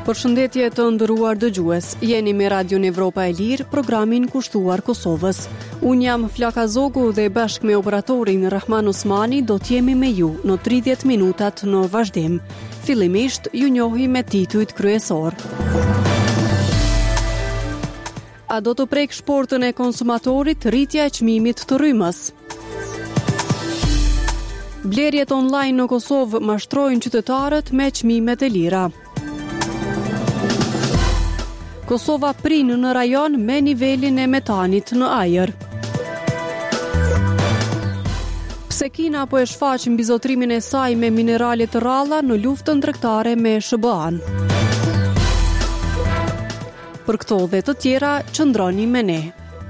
Përshëndetje të nderuar dëgjues, jeni me Radion Evropa e Lirë, programin kushtuar Kosovës. Unë jam Flaka Zogu dhe bashkë me operatorin Rahman Osmani do t'jemi me ju në 30 minutat në vazhdim. Fillimisht ju njohi me titujt kryesor. A do të prek shportën e konsumatorit rritja e çmimit të rrymës? Blerjet online në Kosovë mashtrojnë qytetarët me çmimet e lira. Kosova prinë në rajon me nivelin e metanit në ajër. Pse Kina po e shfaq mbizotrimin e saj me minerale të rralla në luftën tregtare me SBA-n. Për këto dhe të tjera, qëndroni me ne.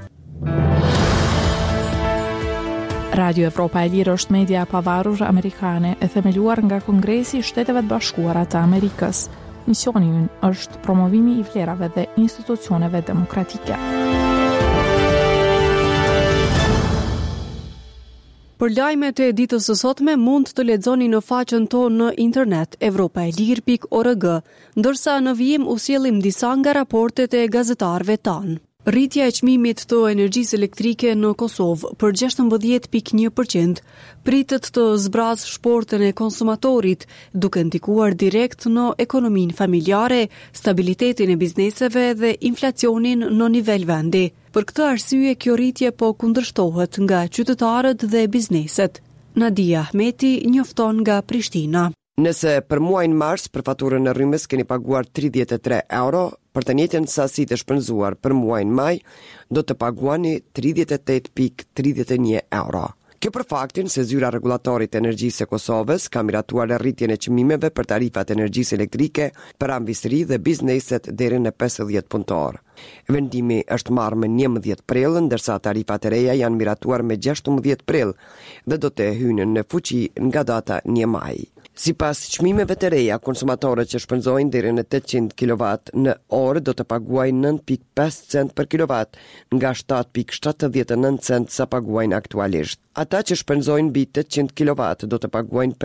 Radio Evropa e Lirë është media e pavarur amerikane e themeluar nga Kongresi i Shteteve të Bashkuara të Amerikës. Misioni ynë është promovimi i vlerave dhe institucioneve demokratike. Për lajmet e ditës së sotme mund të lexoni në faqen tonë në internet evropaelir.org, ndërsa në vijim u sjellim disa nga raportet e gazetarëve tanë. Rritja e çmimit të energjisë elektrike në Kosovë për 16.1% pritet të zbrazë shportën e konsumatorit, duke ndikuar direkt në ekonominë familjare, stabilitetin e bizneseve dhe inflacionin në nivel vendi. Për këtë arsye, kjo rritje po kundërshtohet nga qytetarët dhe bizneset. Nadia Ahmeti njofton nga Prishtina. Nëse për muajin mars për faturën e rrymës keni paguar 33 euro, për të njëjtën sasi të shpenzuar për muajin maj, do të paguani 38.31 euro. Kjo për faktin se zyra rregullatorit të energjisë së Kosovës ka miratuar rritjen e çmimeve për tarifat energjisë elektrike për ambisëri dhe bizneset deri në 50 punëtor. Vendimi është marrë me 11 prill, ndërsa tarifat e reja janë miratuar me 16 prill dhe do të hyjnë në fuqi nga data 1 maj. Sipas çmimeve të reja, konsumatorët që shpenzojnë deri në 800 kW në orë do të paguajnë 9.5 cent për kilovat, nga 7.79 cent sa paguajnë aktualisht. Ata që shpenzojnë mbi 800 kW do të paguajnë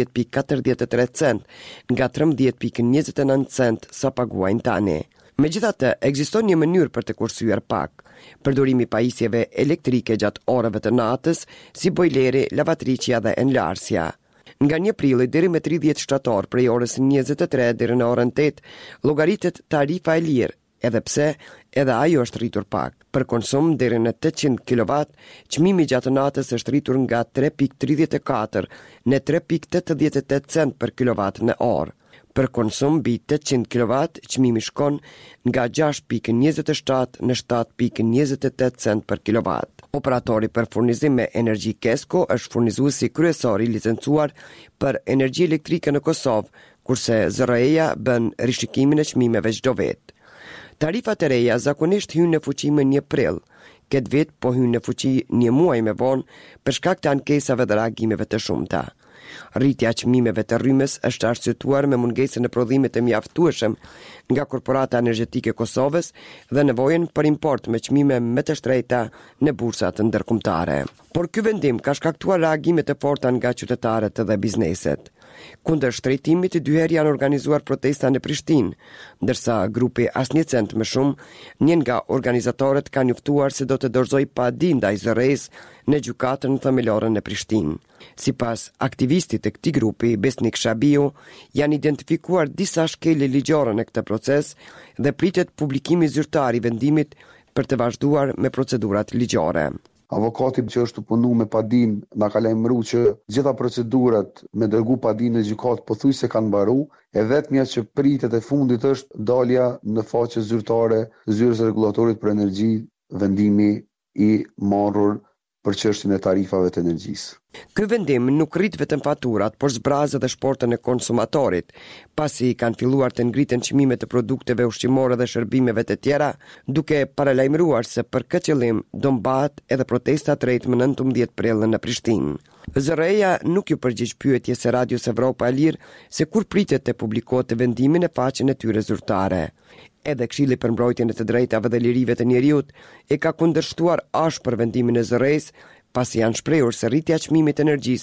15.43 cent, nga 13.29 cent sa paguajnë tani. Megjithatë, ekziston një mënyrë për të kursyer pak. Përdorimi i pajisjeve elektrike gjatë orëve të natës, si bojleri, lavatriçja dhe enlarsja. Nga 1 prilli deri me 30 shtator, prej orës 23 deri në orën 8, llogaritet tarifa e lirë, edhe pse edhe ajo është rritur pak. Për konsum deri në 800 kW, çmimi gjatë natës është rritur nga 3.34 në 3.88 cent për kilovat në orë. Për konsum mbi 800 kW, çmimi shkon nga 6.27 në 7.28 cent për kilovat. Operatori për furnizim me energji Kesko është furnizuesi kryesor i licencuar për energji elektrike në Kosovë, kurse ZRE-ja bën rishikimin e çmimeve çdo vit. Tarifat e reja zakonisht hyjnë në fuqi më 1 prill. Këtë vit po hyjnë në fuqi 1 muaj më vonë për shkak të ankesave dhe reagimeve të shumta. Rritja e çmimeve të rrymës është arsyetuar me mungesën e prodhimit të mjaftueshëm nga Korporata Energjetike e Kosovës dhe nevojën për import me çmime më të shtrenjta në bursat ndërkombëtare. Por ky vendim ka shkaktuar reagime të forta nga qytetarët dhe bizneset. Kundër shtrejtimit, 2 herë janë organizuar protesta në Prishtinë, ndërsa grupi Asnjë Cent më shumë, një nga organizatorët ka njoftuar se do të dorëzoj padi ndaj ZRE-s në gjykatën themelore në Prishtinë. Sipas aktivistit të këtij grupi, Besnik Shabiu, janë identifikuar disa shkelje ligjore në këtë proces dhe pritet publikimi zyrtar i vendimit për të vazhduar me procedurat ligjore. Avokati që është punu me padin na ka lajmëruar që gjitha procedurat me dërgu padin në gjykatë pothuajse kanë mbaruar, e vetmja që pritet e fundit është dalja në faqe zyrtare zyrës rregullatorit për energji, vendimi i marrur për çështjen e tarifave të energjisë. Ky vendim nuk rrit vetëm faturat, por zbrazë edhe shportën e konsumatorit, pasi kanë filluar të ngriten çmimet e produkteve ushqimore dhe shërbimeve të tjera, duke paralajmëruar se për këtë qëllim do mbahet edhe protesta drejt më 19 prill në Prishtinë. ZRE-ja nuk ju përgjigj pyetjes së Radios Evropa e Lirë se kur pritet të publikohet vendimin e faqen e tyre zyrtare. Edhe Këshilli për mbrojtjen e të drejtave dhe lirive të njerëzit e ka kundërshtuar ashpër vendimin e ZRE-s, pasi janë shprehur se rritja e çmimit të energjisë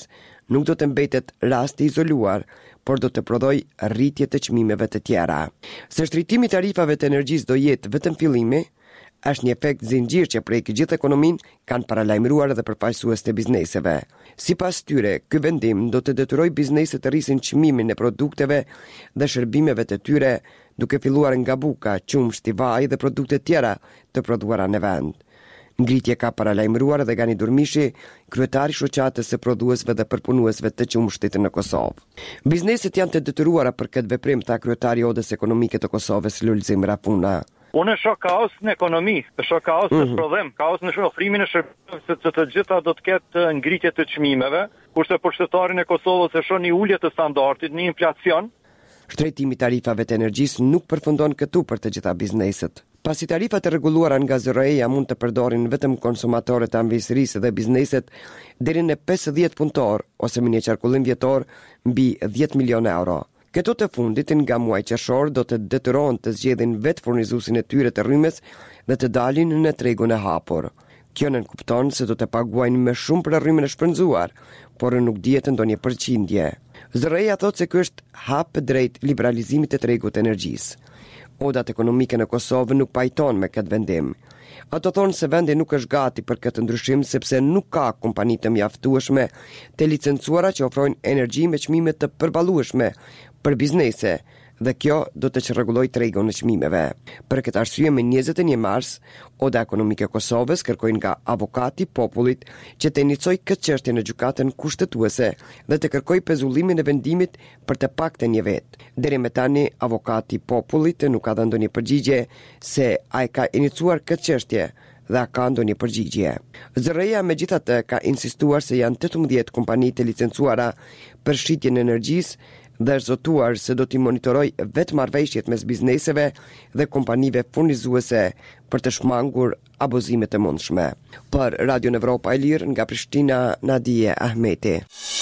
nuk do të mbetet rast i izoluar, por do të prodhoj rritje të çmimeve të tjera. Se shtritimi i tarifave të energjisë do jetë vetëm fillimi, është një efekt zinxhir që prek gjithë ekonominë, kanë paralajmëruar edhe përfaqësues të bizneseve. Sipas tyre, ky vendim do të detyrojë bizneset të rrisin çmimin e produkteve dhe shërbimeve të tyre, duke filluar nga buka, qumshti, vaj dhe produkte tjera të prodhuara në vend. Ngritje ka paralajmëruar edhe Gani Durmishi, kryetari i shoqatës së prodhuesve dhe përpunuesve të qumshtit në Kosovë. Bizneset janë të detyruara për këtë veprim, tha kryetari i Odës Ekonomike të Kosovës Lulzim Rafuna. Unë shoh kaos në ekonomi, shoh kaos në prodhim, kaos në ofrimin e shërbimeve, se të gjitha do të ketë ngritje të çmimeve, kurse për shtetarin e Kosovës e shoh një ulje të standardit, një inflacion. Shtrejtimi i tarifave të energjisë nuk përfundon këtu për të gjitha bizneset. Pasi tarifat e rregulluara nga ZRE-ja mund të përdorin vetëm konsumatorët e anëvizërisë dhe bizneset deri në 50 punëtor ose me një qarkullim vjetor mbi 10 milionë euro. Këto të fundit nga muaj qershor do të detyrohen të zgjedhin vetë furnizuesin e tyre të rrymes dhe të dalin në tregun e hapur. Kjo nënkupton se do të paguajnë më shumë për rrymen e shpërnzuar, por nuk dihet ndonjë përqindje. ZRE-ja thotë se ky është hap drejt liberalizimit të tregut të energjisë. Odat ekonomike në Kosovë nuk pajton me këtë vendim. Ato thonë se vendi nuk është gati për këtë ndryshim sepse nuk ka kompani të mjaftueshme të licencuara që ofrojnë energji me çmime të përballueshme për biznese, dhe kjo do të çrregulloj tregun e çmimeve. Për këtë arsye, me 21 mars, Oda Ekonomike e Kosovës kërkoi nga avokati i popullit që të inicojë këtë çështje në gjykatën kushtetuese dhe të kërkojë pezullimin e vendimit për të paktën një vit. Deri më tani, avokati i popullit nuk ka dhënë ndonjë përgjigje se ai ka iniciuar këtë çështje dhe ka ndonjë përgjigje. ZRE-ja megjithatë ka insistuar se janë 18 kompani të licencuara për shitjen e energjisë dhe është zotuar se do t'i monitoroj vetë marrëveshjet mes bizneseve dhe kompanive furnizuese për të shmangur abuzimet e mundshme. Për Radio Evropa e Lirë nga Prishtina, Nadije Ahmeti.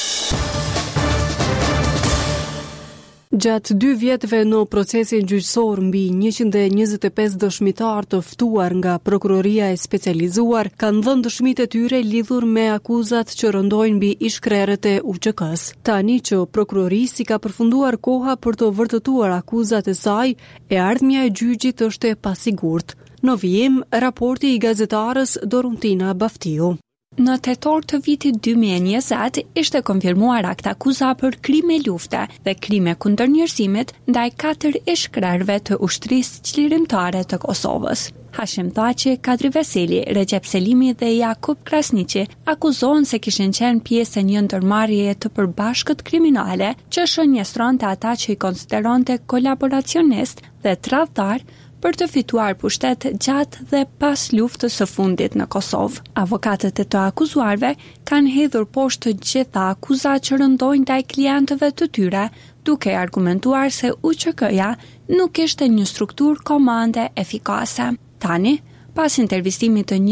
Gjatë 2 vjetëve në procesin gjyqësor mbi 125 dëshmitar të ftuar nga prokuroria e specializuar kanë dhënë dëshmitë e tyre lidhur me akuzat që rëndojnë mbi ishkrerët e UÇK-s. Tani që prokurorisi ka përfunduar koha për të vërtetuar akuzat e saj, e ardhmja e gjyqit është e pasigurt. Në vijim, raporti i gazetarës Doruntina Baftiu. Në tetor të vitit 2020 ishte konfirmuar akt akuza për krime lufte dhe krime kundër njerëzimit ndaj 4 ishkrerëve të ushtrisë çlirimtare të Kosovës. Hashim Thaçi, Kadri Veseli, Recep Selimi dhe Jakub Krasniqi akuzohen se kishin qenë pjesë e një ndërmarrjeje të përbashkët kriminale që shënjestronte ata që i konsideronte kolaboracionist dhe tradhtar për të fituar pushtet gjatë dhe pas luftës së fundit në Kosovë. Avokatët e të akuzuarve kanë hedhur poshtë të gjitha akuzat që rëndojnë ndaj klientëve të tyre, duke argumentuar se UÇK-ja nuk ishte një strukturë komande efikase. Tani, pas intervistimit të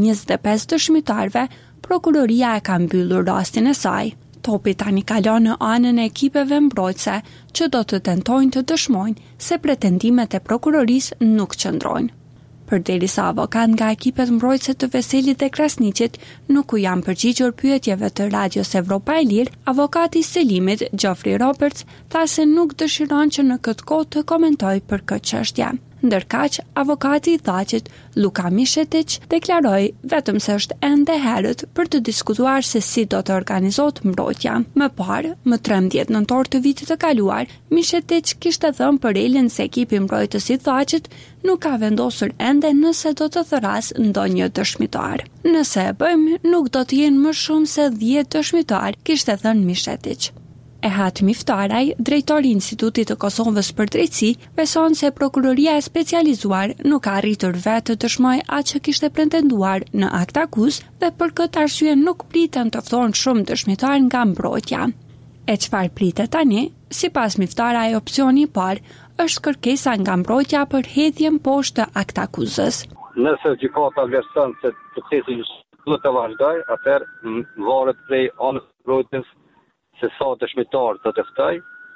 125 dëshmitarëve, prokuroria e ka mbyllur rastin e saj. Topi tani kalon në anën e ekipeve mbrojtëse që do të tentojnë të dëshmojnë se pretendimet e prokurorisë nuk qëndrojnë. Përderisa avokat nga ekipet mbrojtëse të Veselit dhe Krasniqit nuk u janë përgjigjur pyetjeve të Radios Evropa e Lirë, avokati i Selimit, Gjofri Roberts, tha se nuk dëshiron që në këtë kohë të komentojë për këtë çështje. Ndërkaq, avokati i Thaçit, Luka Mishetić, deklaroi vetëm se është ende herët për të diskutuar se si do të organizohet mbrojtja. Më parë, më 13 nëntor të vitit të kaluar, Mishetić kishte thënë për Elin se ekipi mbrojtës i Thaçit nuk ka vendosur ende nëse do të therrasë ndonjë dëshmitar. Nëse e bëjmë, nuk do të jenë më shumë se 10 dëshmitar, kishte thënë Mishetić. Ehat Miftaraj, drejtori i Institutit të Kosovës për Drejtësi, beson se prokuroria e specializuar nuk ka arritur vetë të dëshmojë atë që kishte pretenduar në akt akuz dhe për këtë arsye nuk priten të ftohen shumë dëshmitar nga mbrojtja. E çfarë pritet tani? Sipas Miftaraj, opsioni i parë është kërkesa nga mbrojtja për hedhjen poshtë akt akuzës. Nëse gjykata vlerëson se procesi duhet të vazhdojë, atëherë varet prej anës mbrojtjes se sa dëshmitar të ftoj,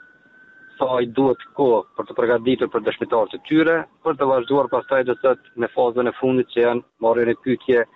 sa i duhet kohë për të përgatitur për dëshmitarët e tyre, për të vazhduar pastaj do të thotë në fazën e fundit që janë marrjen e pyetje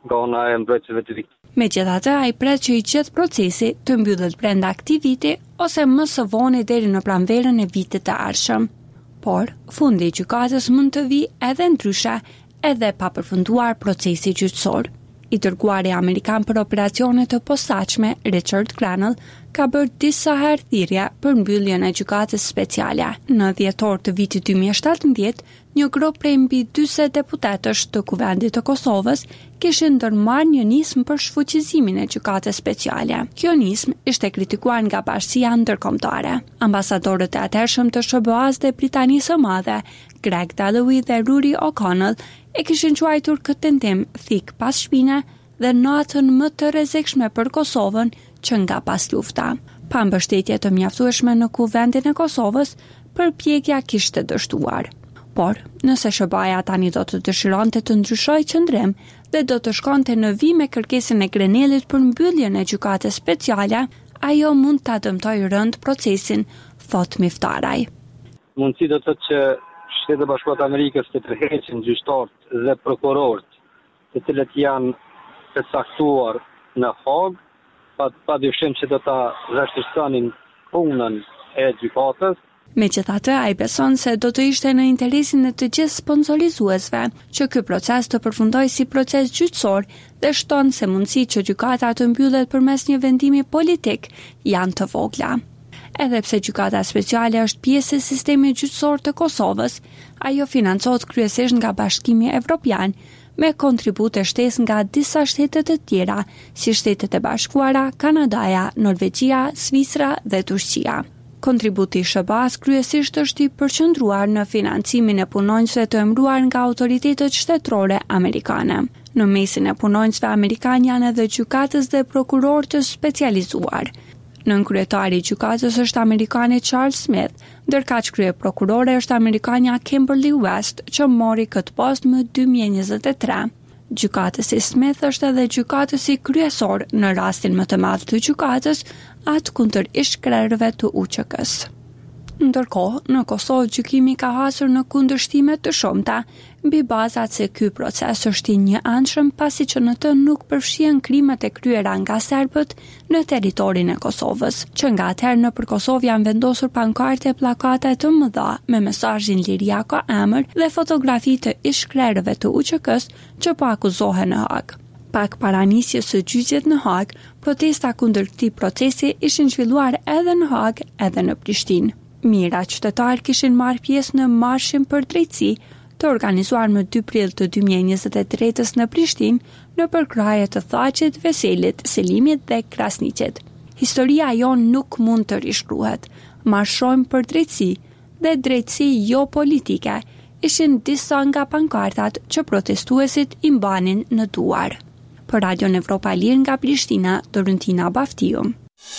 nga ana e mbrojtësve të viktimave. Megjithatë, ai pret që i gjithë procesi të mbyllet brenda këtij viti ose më së voni deri në pranverën e vitit të ardhshëm. Por, fundi i gjykatës mund të vijë edhe ndryshe, edhe pa përfunduar procesi gjyqësor. I dërguari amerikan për operacionet të posaçme, Richard Grenell, ka bërë disa herë thirrje për mbylljen e gjykatës speciale. Në dhjetor të vitit 2017, një grup prej mbi 40 deputetësh të Kuvendit të Kosovës kishin ndërmarrë një nismë për shfuqizimin e gjykatës speciale. Kjo nismë ishte kritikuar nga Bashkia Ndërkombëtare. Ambasadorët e atëhershëm të SBA-s dhe Britanisë së Madhe, Greg Dalloway dhe Rory O'Connell, e kishin quajtur këtë tentim thik pas shpine dhe natën më të rrezikshme për Kosovën që nga pas lufta. Pa mbështetje të mjaftueshme në Kuvendin e Kosovës, përpjekja kishte dështuar. Por, nëse SBA-ja tani do të dëshironte të ndryshojë qëndrim dhe do të shkonte në vijim me kërkesën e Grenellit për mbylljen e gjykatës speciale, ajo mund ta dëmtojë rënd procesin, thot Miftaraj. Mundësi do të thotë që Shtetet e Bashkuara të Amerikës të tërheqin gjyqtarët dhe prokurorët, të cilët janë të caktuar në Hag, padyshim që do ta vështirësonin punën e gjykatës. Megjithatë, ai beson se do të ishte në interesin e të gjithë sponsorizuesve që ky proces të përfundojë si proces gjyqësor dhe shton se mundësitë që gjykata të mbyllet përmes një vendimi politik janë të vogla. Edhe pse gjykata speciale është pjesë e sistemit gjyqësor të Kosovës, ajo financohet kryesisht nga Bashkimi Evropian me kontribute shtesë nga disa shtete të tjera, si Shtetet e Bashkuara, Kanadaja, Norvegjia, Svicra dhe Turqia. Kontributi i SBA-s kryesisht është i përqendruar në financimin e punonjësve të emëruar nga autoritetet shtetërore amerikane. Në mesin e punonjësve amerikanë janë edhe gjykatës dhe prokurorë të specializuar. Nën kryetari i gjykatës është amerikani Charles Smith, ndërkaq kryeprokurore është amerikania Kimberly West, që mori këtë post më 2023. Gjykatësi Smith është edhe gjykatësi kryesor në rastin më të madh të gjykatës, atë kundër ish-krerëve të UÇK-s. Ndërkohë, në Kosovë gjykimi ka hasur në kundërshtime të shumta, mbi bazat se ky proces është i njëanshëm pasi që në të nuk përfshihen krimet e kryera nga serbët në territorin e Kosovës, që nga atëherë nëpër Kosovë janë vendosur pankarte e plakate të mëdha me mesazhin Liria ka emër dhe fotografi të ish-krerëve të UÇK-s që po akuzohen në Hag. Pak para nisjes së gjyqjet në Hag, protesta kundër këtij procesi ishin zhvilluar edhe në Hag, edhe në Prishtinë. Mira qytetarë kishin marrë pjesë në marshin për drejtësi, të organizuar më 2 prill të 2023-s në Prishtinë, në përkraje të Thaqit, Veselit, Selimit dhe Krasniqit. Historia jonë nuk mund të rishkruhet. Marshojmë për drejtësi dhe drejtësi jo politike, ishin disa nga pankartat që protestuesit i mbanin në duar. Për Radion Evropa e Lirë nga Prishtina, Dorentina Baftiu.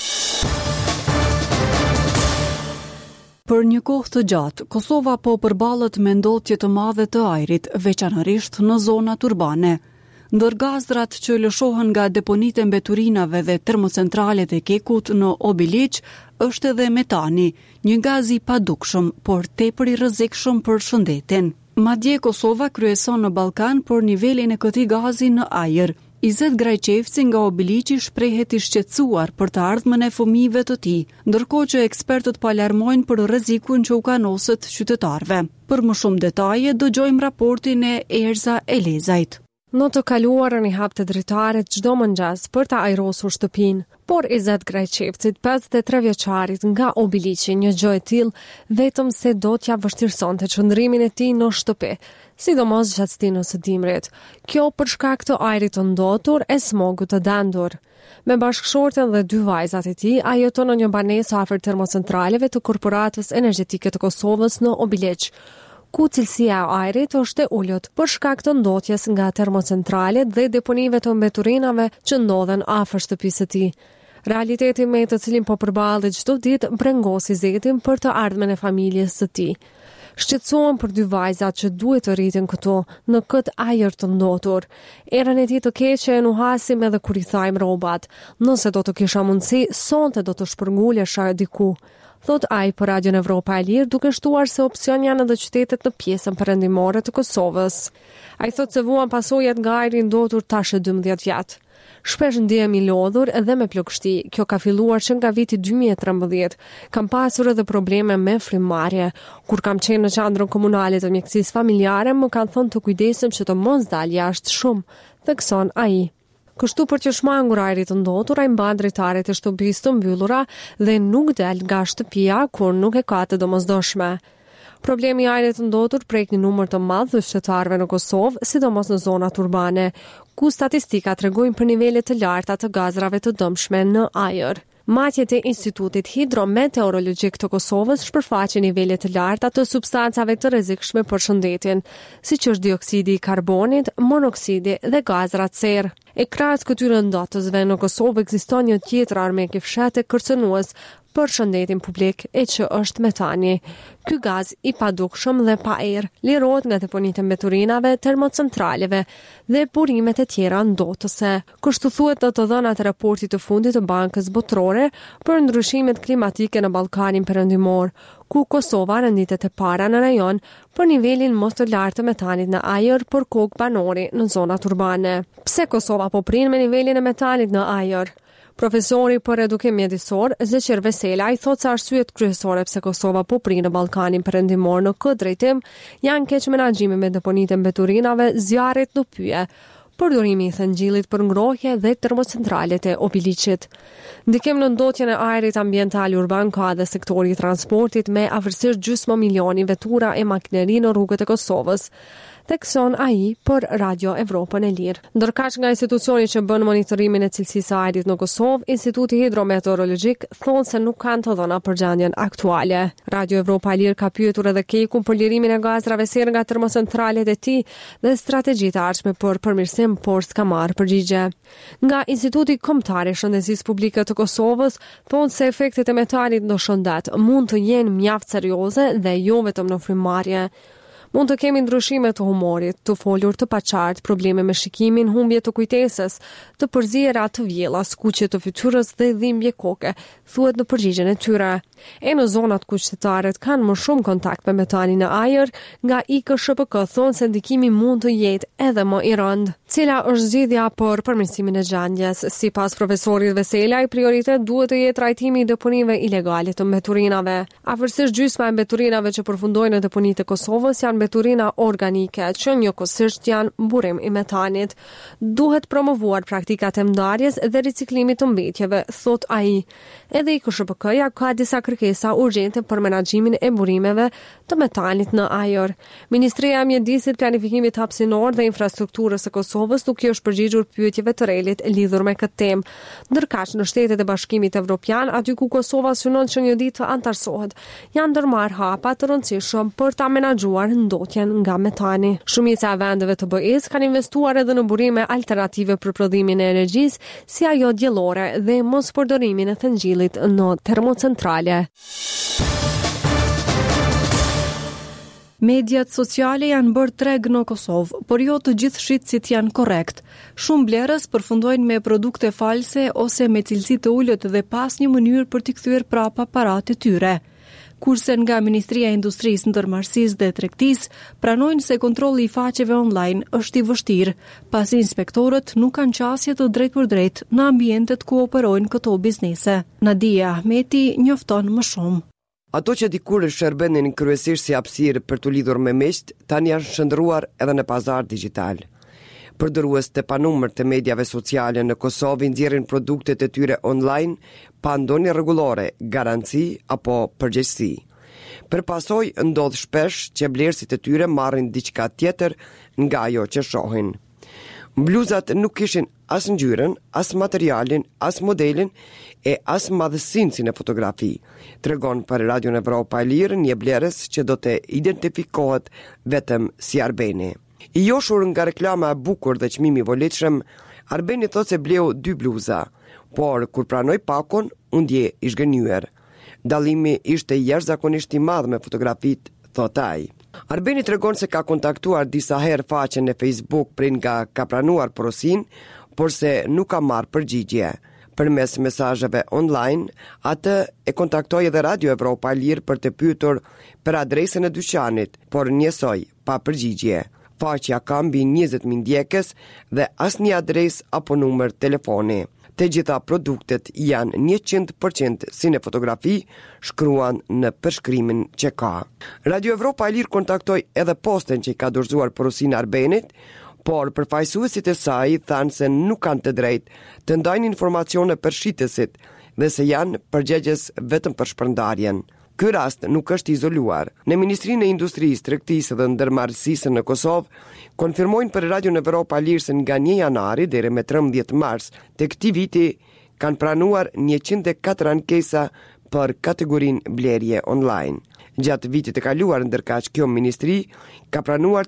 Për një kohë të gjatë, Kosova po përballet me ndotje të madhe të ajrit, veçanërisht në zonat urbane. Ndër gazdrat që lëshohen nga deponitë e mbeturinave dhe termocentralet e Kekut në Obiliq është edhe metani, një gaz i padukshëm, por tepër i rrezikshëm për shëndetin. Madje Kosova kryeson në Ballkan për nivelin e këtij gazi në ajër. Izet Grajçevci nga Obiliqi shprehet i shqetësuar për të ardhmen e fëmijëve të tij, ndërkohë që ekspertët po alarmojnë për rrezikun që u kanoset qytetarëve. Për më shumë detaje dëgjojmë raportin e Erza Elezajt. Në të kaluarën i hapte dritaret çdo mëngjes për të ajrosur shtëpinë, por Izet Grajçevcit, 53 vjeçarit nga Obiliqi, një gjë e tillë vetëm se do t'ja vështirësonte qëndrimin e tij në shtëpi, sidomos gjatë stinës së dimrit. Kjo për shkak të ajrit të ndotur e smogut të dendur. Me bashkëshorten dhe 2 vajzat e tij, ai jeton në një banesë afër termocentraleve të Korporatës Energjetike të Kosovës në Obiliq, ku cilësia e ajrit është e ulët për shkak të ndotjes nga termocentralet dhe deponive të mbeturinave që ndodhen afër shtëpisë së tij. Realiteti me të cilin po përballet çdo ditë brengosi zetin për të ardhmen e familjes së tij. Shqetësohen për 2 vajzat që duhet të rritin këtu në këtë ajër të ndotur. Erën e tij të keqe e nuhasim edhe kur i thajmë rrobat. Nëse do të kisha mundësi, sonte do të shpërngulesha diku, thot ai për Radion Evropa e Lirë, duke shtuar se opsion janë edhe qytetet në pjesën perëndimore të Kosovës. Ai thot se vuan pasojat nga ajri ndotur tash 12 vjet. Shpesh ndihemi lodhur edhe me plagështi. Kjo ka filluar që nga viti 2013. Kam pasur edhe probleme me frymëmarrje. Kur kam qenë në qendrën komunale të mjekësisë familjare, më kanë thënë të kujdesem që të mos dal jashtë shumë, thekson ai. Kështu për që shmangur ajrit të ndotur, ai mban drejtaret e shtëpisë të mbyllura dhe nuk del nga shtëpia kur nuk e ka të domosdoshme. Problemi i ajrit të ndotur prek një numër të madh të qytetarëve në Kosovë, sidomos në zonat urbane, ku statistika tregojnë për nivele të larta të gazrave të dëmshme në ajër. Matjet e Institutit Hidrometeorologjik të Kosovës shpërfaqin nivele të larta të substancave të rrezikshme për shëndetin, siç është dioksidi i karbonit, monoksidi dhe gazrat serë. E krahas këtyre ndatësve në Kosovë ekziston një tjetër armik i fshehtë kërcënues për shëndetin publik, e që është metani. Ky gaz i padukshëm dhe pa erë lirohet nga deponitë e mbeturinave, termocentraleve dhe burimet e tjera ndotëse. Kështu thuhet në të dhënat e raportit të fundit të Bankës Botërore për ndryshimet klimatike në Ballkanin Perëndimor, ku Kosova renditet e para në rajon për nivelin më të lartë të metanit në ajër për kokë banori në zonat urbane. Pse Kosova po prin me nivelin e metanit në ajër? Profesori për edukim mjedisor, Zeqir Vesela, i thot se arsyet kryesore pse Kosova po prin në Ballkanin Perëndimor në këtë drejtim janë keq menaxhimi me deponitë e mbeturinave, zjarrit në pyje, përdorimi i thëngjillit për ngrohje dhe termocentralet e Obiliqit. Ndikim në ndotjen e ajrit ambiental urban ka dhe sektori i transportit me afërsisht gjysmë milioni vetura e makineri në rrugët e Kosovës, thekson ai për Radio Evropën e Lirë. Ndërkaq nga institucioni që bën monitorimin e cilësisë së ajrit në Kosovë, Instituti Hidrometeorologjik thonë se nuk kanë të dhëna për gjendjen aktuale. Radio Evropa e Lirë ka pyetur edhe Kekun për lirimin e gazrave serë nga termocentralet e tij dhe strategjitë e ardhshme për përmirësim, por s'ka marrë përgjigje. Nga Instituti Kombëtar i Shëndetësisë Publike të Kosovës thonë se efektet e metanit në shëndet mund të jenë mjaft serioze dhe jo vetëm në frymëmarrje. Mund të kemi ndryshime të humorit, të folur të paqartë, probleme me shikimin, humbje të kujtesës, të përziera të vjella, skuqje të fytyrës dhe dhimbje koke, thuhet në përgjigjen e tyre. E në zonat ku qytetarët kanë më shumë kontakt me metanin në ajër, nga IKSHPK thonë se ndikimi mund të jetë edhe më i rëndë. Cila është zgjidhja për përmirësimin e gjendjes? Sipas profesorit Vesela, prioritet duhet të jetë trajtimi i deponive ilegale të mbeturinave. Afërsisht gjysma e mbeturinave që përfundojnë në deponitë e Kosovës janë mbeturina organike, që njëkohësisht janë burim i metanit. Duhet promovuar praktikat e ndarjes dhe riciklimit të mbetjeve, thot ai. Edhe IKSHPK-ja ka disa kërkesa urgjente për menaxhimin e burimeve të metanit në ajër. Ministria e Mjedisit, Planifikimit Hapësinor dhe Infrastrukturës së Kosovës nuk i është përgjigjur pyetjeve të relit lidhur me këtë temë. Ndërkaq në Shtetet e Bashkimit Evropian, aty ku Kosova synon që një ditë të antarësohet, janë ndërmarrë hapa të rëndësishëm për ta menaxhuar ndotjen nga metani. Shumica e vendeve të BE-s kanë investuar edhe në burime alternative për prodhimin e energjisë, si ajo diellore dhe mos përdorimin e thëngjillit në termocentrale. Mediat sociale janë bërë treg në Kosovë, por jo të gjithë shitësit janë korrekt. Shumë blerës përfundojnë me produkte false ose me cilësi të ulët dhe pas një mënyrë për t'i kthyer prapa paratë e tyre. Kurse nga Ministria e Industrisë, Ndërmarrësisë dhe Tregtisë pranojnë se kontrolli i faqeve online është i vështirë, pasi inspektorët nuk kanë qasje të drejtpërdrejt në ambientet ku operojnë këto biznese. Nadia Ahmeti njofton më shumë. Ato që dikur shërbenin kryesisht si hapësirë për të lidhur me miqt, tani janë shndërruar edhe në pazar digital. Përdërues të panumër të medjave sociale në Kosovë nxjerrin produktet e tyre online pa ndonjë rregullore, garanci apo përgjegjësi. Përpasoj ndodh shpesh që blerësit e tyre marrin diçka tjetër nga ajo që shohin. Bluzat nuk kishin as ngjyrën, as materialin, as modelin e as madhësinë si në fotografi, tregon për Radio Evropa e Lirë një blerës që do të identifikohet vetëm si Arbeni. I joshur nga reklama e bukur dhe çmimi i volitshëm, Arbeni thotë se bleu 2 bluza, por kur pranoi pakun, u ndje i zhgënjur. Dallimi ishte jashtëzakonisht i madh me fotografitë, thotë ai. Arbeni tregon se ka kontaktuar disa herë faqen në Facebook prin nga ka pranuar porosin, por se nuk ka marrë përgjigje. Përmes mesazheve online, atë e kontaktoi edhe Radio Evropa e Lirë për të pyetur për adresën e dyqanit, por njësoj pa përgjigje. Faqja ka mbi 20.000 ndjekës dhe asnjë adresë apo numër telefoni. Të gjitha produktet janë 100% si në fotografi, shkruan në përshkrimin që ka. Radio Evropa e Lirë kontaktoi edhe postën që i ka dorëzuar porosin Arbenit, por përfaqësuesit e saj thanë se nuk kanë të drejtë të ndajnë informacione për shitësit dhe se janë përgjegjës vetëm për shpërndarjen. Ky rast nuk është izoluar. Në Ministrinë e Industrisë, Tregtisë dhe Ndërmarrësisë në Kosovë konfirmojnë për Radio Evropa e Lirë se nga 1 janari deri me 13 mars të këtij viti kanë pranuar 104 ankesa për kategorinë blerje online. Gjatë vitit të kaluar, ndërkaq kjo ministri ka pranuar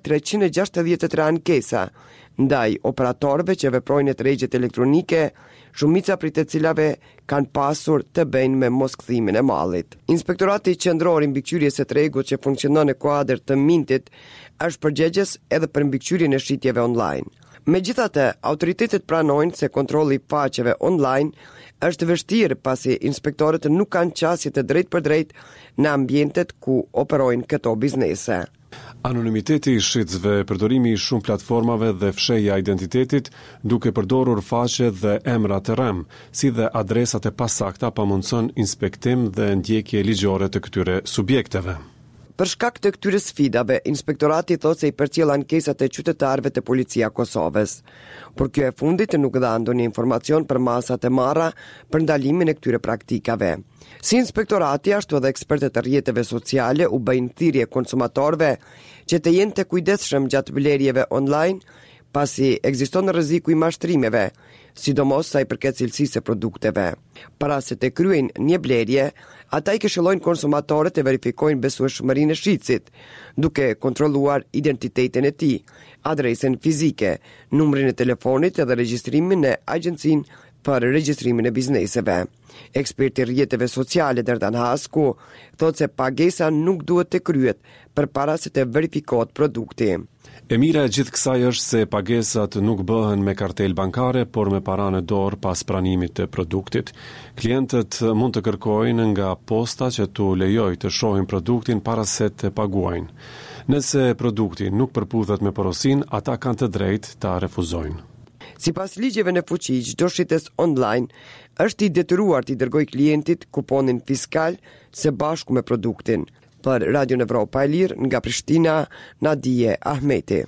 363 ankesa ndaj operatorëve që veprojnë në tregjet elektronike, shumica prej të cilave kanë pasur të bëjnë me moskthimin e mallit. Inspektorati Qendror i Mbikëqyrjes së tregut që funksionon në kuadër të Mintit është përgjegjës edhe për mbikëqyrjen e shitjeve online. Megjithatë, autoritetet pranojnë se kontrolli i faqeve online është vështirë pasi inspektorët nuk kanë qasje të drejtë për drejtë në ambientet ku operojnë këto biznese. Anonimiteti i shitësve, përdorimi i shumë platformave dhe fshehja e identitetit duke përdorur faqe dhe emra të rrem, si dhe adresat e pasakta pamundson inspektim dhe ndjekje ligjore të këtyre subjekteve. Për shkak të këtyre sfidave, inspektorati thotë se i përcjell ankesat e qytetarëve të Policia Kosovës. Por kjo e fundit nuk dha ndonjë informacion për masat e marra për ndalimin e këtyre praktikave. Si inspektorati, ashtu edhe ekspertët e rrjeteve sociale u bëjnë thirrje konsumatorëve që të jenë të kujdesshëm gjatë blerjeve online, pasi ekziston rreziku i mashtrimeve, sidomos sa i përket cilësisë së produkteve. Para se të kryejnë një blerje, ata i këshillojnë konsumatorët të verifikojnë besueshmërinë e shitësit, duke kontrolluar identitetin e tij, adresën fizike, numrin e telefonit dhe regjistrimin në agjencinë për regjistrimin e bizneseve. Eksperti i rrjeteve sociale Derdan Hasku thotë se pagesa nuk duhet të kryhet përpara se të verifikohet produkti. E mira e gjithë kësaj është se pagesat nuk bëhen me kartel bankare, por me para në dorë pas pranimit të produktit. Klientët mund të kërkojnë nga posta që t'u lejoj të shohin produktin para se të paguajnë. Nëse produkti nuk përputhet me porosin, ata kanë të drejtë ta refuzojnë. Sipas ligjeve në fuqi, çdo shitës online është i detyruar të dërgojë klientit kuponin fiskal së bashku me produktin. Për Radio Evropa e Lirë nga Prishtina, Nadije Ahmeti.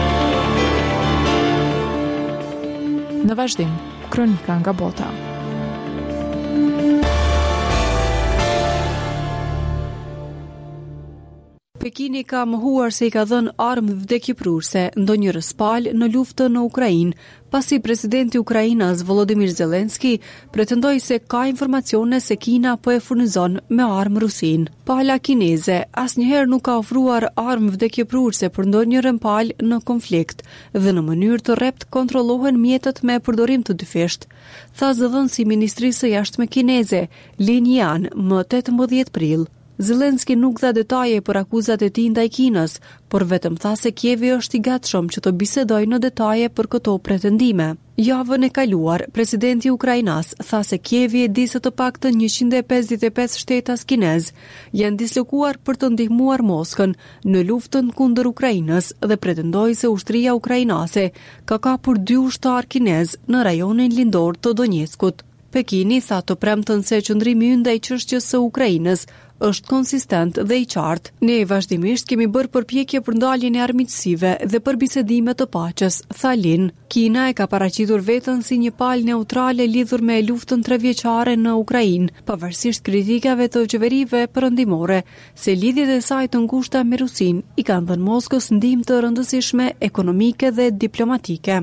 Në vazhdim, kronika nga bota. Pekini ka mohuar se i ka dhënë armë vdekjeprurse ndonjërs palë në luftën në Ukrainë, pasi presidenti Ukrainas Volodymyr Zelensky pretendoi se ka informacione se Kina po e furnizon me armë Rusin. Pala kineze asnjëherë nuk ka ofruar armë vdekjeprurse për ndonjërin palë në konflikt dhe në mënyrë të rrept kontrollohen mjetet me përdorim të dyfisht, tha zëdhënësi i Ministrisë së Jashtme kineze, Lin Yan, më 18 prill. Zelensky nuk dha detaje për akuzat e tij ndaj Kinës, por vetëm tha se Kievi është i gatshëm që të bisedojë në detaje për këto pretendime. Javën e kaluar, presidenti Ukrainas tha se Kievi e di se të paktën 155 shtetas kinez janë dislokuar për të ndihmuar Moskën në luftën kundër Ukrainës dhe pretendoi se ushtria ukrainase ka kapur 2 ushtar kinez në rajonin lindor të Donjeskut. Pekini tha të premtën se qëndrimi ynë ndaj çështjes së Ukrainës është konsistent dhe i qartë. Ne vazhdimisht kemi bërë përpjekje për ndaljen e armiqësive dhe për bisedime të paqes, tha Lin. Kina e ka paraqitur veten si një palë neutrale lidhur me luftën 3-vjeçare në Ukrainë, pavarësisht kritikave të qeverive perëndimore se lidhjet e saj të ngushta me Rusinë i kanë dhënë Moskës ndihmë të rëndësishme ekonomike dhe diplomatike.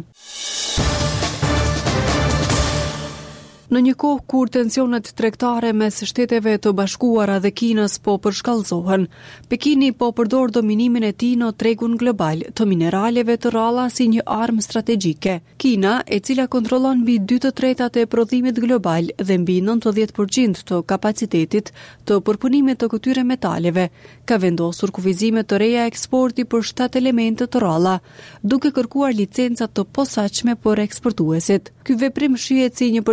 Në një kohë kur tensionet tregtare mes Shteteve të Bashkuara dhe Kinës po përshkallëzohen, Pekini po përdor dominimin e tij në tregun global të mineraleve të rralla si një armë strategjike. Kina, e cila kontrollon mbi 2/3 e prodhimit global dhe mbi 90% të kapacitetit të përpunimit të këtyre metaleve, ka vendosur kufizime të reja eksporti për 7 elemente të rralla, duke kërkuar licenca të posaçme për eksportuesit. Ky veprim shihet si një përgjigje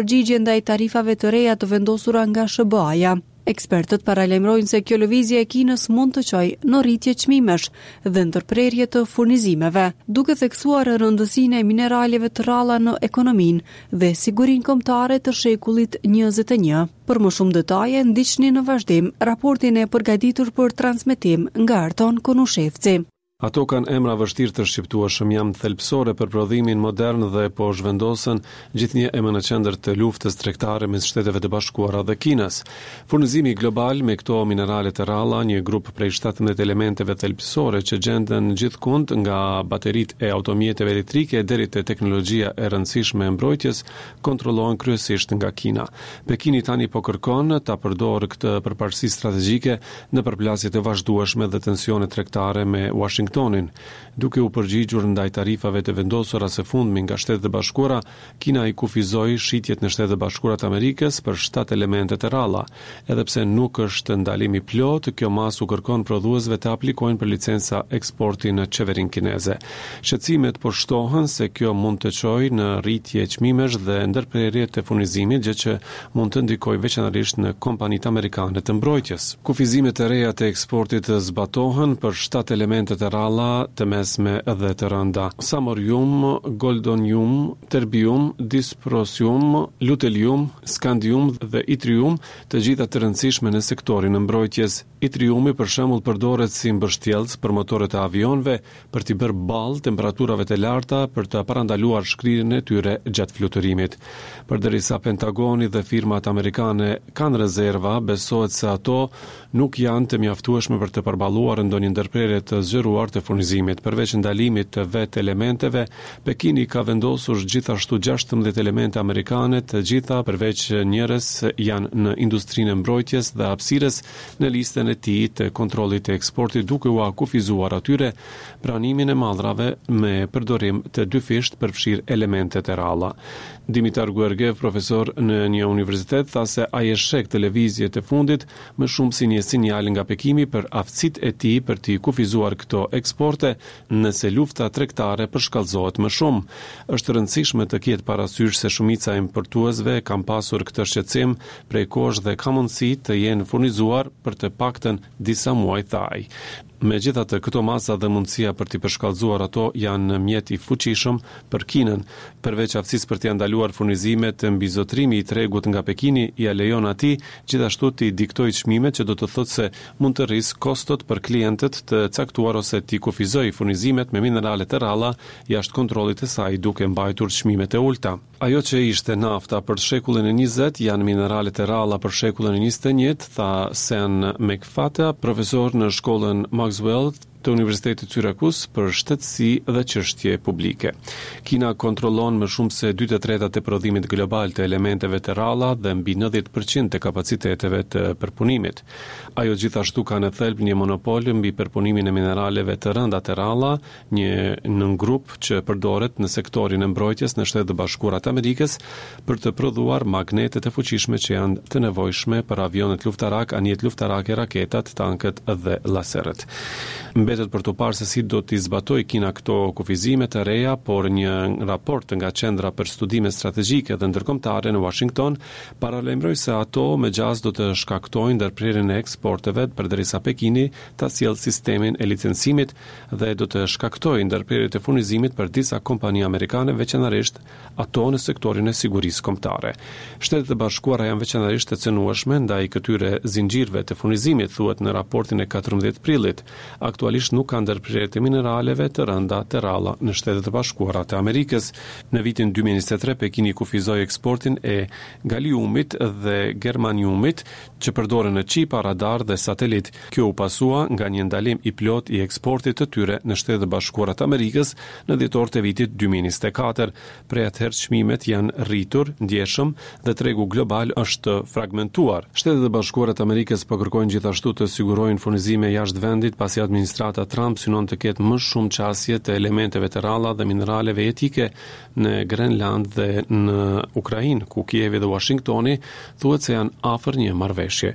ndaj tarifave të reja të vendosura nga SBA-ja. Ekspertët paralajmërojnë se kjo lëvizje e Kinës mund të çojë në rritje çmimesh dhe ndërprerje të furnizimeve, duke theksuar rëndësinë e mineraleve të ralla në ekonominë dhe sigurinë kombëtare të shekullit 21. Për më shumë detaje, ndiqni në vazhdim raportin e përgatitur për transmetim nga Arton Konushevci. Ato kanë emra vështirë të shqiptueshëm, janë thelbësore për prodhimin modern dhe po zhvendosen gjithnjë në qendër të luftës tregtare mes Shteteve të Bashkuara dhe Kinës. Furnizimi global me këto minerale të ralla, një grup prej 17 elementeve thelbësore që gjenden gjithkund nga bateritë e automjeteve elektrike deri te teknologjia e rëndësishme e mbrojtjes, kontrollohen kryesisht nga Kina. Pekini tani po kërkon ta përdorë këtë përparësi strategjike në përplasje të vazhdueshme dhe tensione tregtare me Washingtonin, duke u përgjigjur ndaj tarifave të vendosura së fundmi nga Shtetet e Bashkuara. Kina i kufizoi shitjet në Shtetet e Bashkuara të Amerikës për 7 elemente të ralla. Edhe pse nuk është ndalimi plot, kjo mas u kërkon prodhuesve të aplikojnë për licenca eksporti në qeverinë kineze. Shqetësimet po shtohen se kjo mund të çojë në rritje çmimesh dhe ndërprerje të furnizimit, gjë që mund të ndikojë veçanërisht në kompanitë amerikane të mbrojtjes. Kufizimet e reja të eksportit zbatohen për 7 elemente të ralla të mesme dhe të rënda: samorium, goldonium, terbium, dysprosium, lutelium, scandium dhe itrium, të gjitha të rëndësishme në sektorin e mbrojtjes. Itriumi për shembull përdoret si mbështjellës për motorët e avionëve, për t'i bërë ballë temperaturave të larta për të parandaluar shkrirjen e tyre gjatë fluturimit. Përderisa Pentagoni dhe firmat amerikane kanë rezerva, besohet se ato nuk janë të mjaftueshme për të përballuar ndonjë ndërprerje të zgjeruar të furnizimit. Përveç ndalimit të vetë elementeve, Pekini ka vendosur gjithashtu 16 elemente amerikane, të gjitha përveç njërës janë në industrinë e mbrojtjes dhe hapësirës në listën e tij të kontrollit të eksportit, duke u kufizuar atyre pranimin e mallrave me përdorim të dyfisht përfshir elementet e ralla. Dimitar Guergev, profesor në një universitet, tha se ai e sheh këtë lëvizje të fundit më shumë si një sinjal nga Pekini për aftësitë e tij për të kufizuar këto eksporte nëse lufta tregtare përshkallëzohet më shumë. Është rëndësishme të ketë parasysh se shumica e importuesve kanë pasur këtë shqetësim prej kohësh dhe ka mundësi të jenë furnizuar për të paktën disa muaj thaj. Megjithatë, këto masa dhe mundësia për t'i përshkallëzuar ato janë mjet i fuqishëm për Kinën. Përveç aftësisë për t'i ndaluar furnizimet, mbizotrimi i tregut nga Pekini ja lejon atij gjithashtu t'i diktojë çmimet, që do të thotë se mund të rrisë kostot për klientët të caktuar ose t'i kufizojë furnizimet me minerale të ralla jashtë kontrollit të saj, duke mbajtur çmimet e ulta. Ajo që ishte nafta për shekullin e 20 janë mineralet e ralla për shekullin e 21, tha Sean McFata, profesor në shkollën Maxwell të Universitetit Syrakus për shtetësi dhe çështje publike. Kina kontrollon më shumë se 2/3 të prodhimit global të elementeve të ralla dhe mbi 90% të kapaciteteve të përpunimit. Ajo gjithashtu ka në thelb një monopol mbi përpunimin e mineraleve të rënda të ralla, një nëngrup që përdoret në sektorin e mbrojtjes në Shtetet e Bashkuara të Amerikës për të prodhuar magnetet e fuqishme që janë të nevojshme për avionet luftarak, anijet luftarake, raketat, tankët dhe laserët. Mbetet për të parë se si do t'i zbatoj Kina këto kufizime të reja, por një raport nga Qendra për Studime Strategjike dhe Ndërkombëtare në Washington paralajmëroi se ato me gjaz do të shkaktojnë ndërprerjen e eksporteve, përderisa Pekini ta sjellë sistemin e licencimit dhe do të shkaktojë ndërprerje të furnizimit për disa kompani amerikane, veçanërisht ato në sektorin e sigurisë kombëtare. Shtetet e Bashkuara janë veçanërisht të cënueshme ndaj këtyre zinxhirëve të furnizimit, thuhet në raportin e 14 prillit. Aktualisht nuk ka ndërprerje të mineraleve të rënda të ralla në Shtetet e Bashkuara të Amerikës. Në vitin 2023 Pekini kufizoi eksportin e galiumit dhe germaniumit që përdoren në qipa, radar dhe satelit. Kjo u pasua nga një ndalim i plot i eksportit të tyre në Shtetet e Bashkuara të Amerikës në dhjetor të vitit 2024. Prej atëherë çmimet janë rritur ndjeshëm dhe tregu global është fragmentuar. Shtetet e Bashkuara të Amerikës po kërkojnë gjithashtu të sigurojnë furnizime jashtë vendit, pasi administrata Trump synon të ketë më shumë qasje të elementeve të ralla dhe mineraleve jetike në Grenland dhe në Ukrainë, ku Kievi dhe Washingtoni thuhet se janë afër një marrëveshje.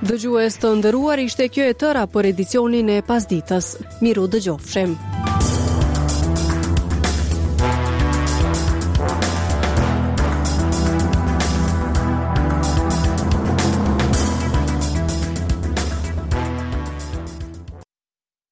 Dëgjues të nderuar, ishte kjo e tëra për edicionin e pasdites. Miru dëgjofshim.